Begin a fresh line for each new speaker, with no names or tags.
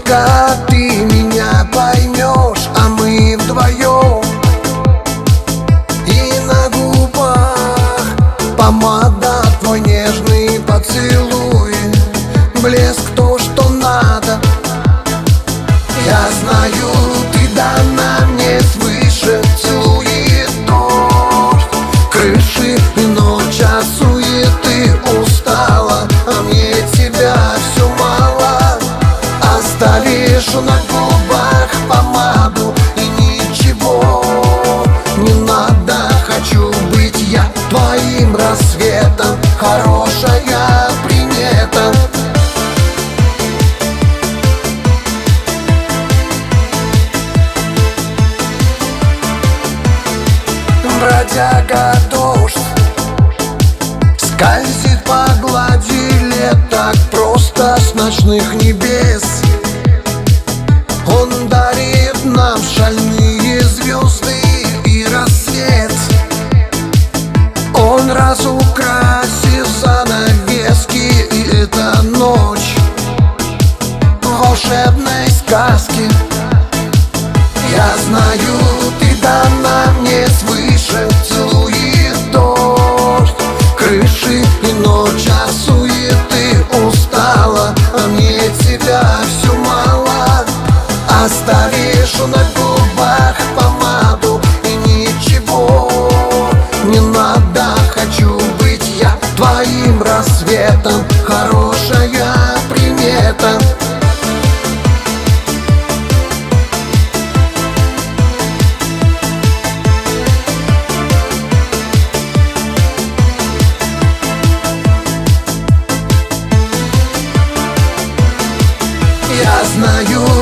детка, ты меня поймешь, а мы вдвоем. И на губах помада, твой нежный поцелуй, блеск то, что надо. Я знаю, ты дана мне свыше, целует дождь, крыши и ночь от суеты устала, а мне тебя все мало. Оставишь на губах помаду и ничего не надо. Хочу быть я твоим рассветом, хорошая примета. Бродяга дождь скользит по глади лет, так просто с ночных небес. Он дарит нам шальные звезды и рассвет. Он разукрасил занавески, и эта ночь волшебной сказки. Я знаю, ты дана мне свыше, целует дождь, крыши и ночь от суеты устала, а мне тебя все мало. Оставишь на губах помаду и ничего не надо. Хочу быть я твоим рассветом, хорошая примета. Я знаю,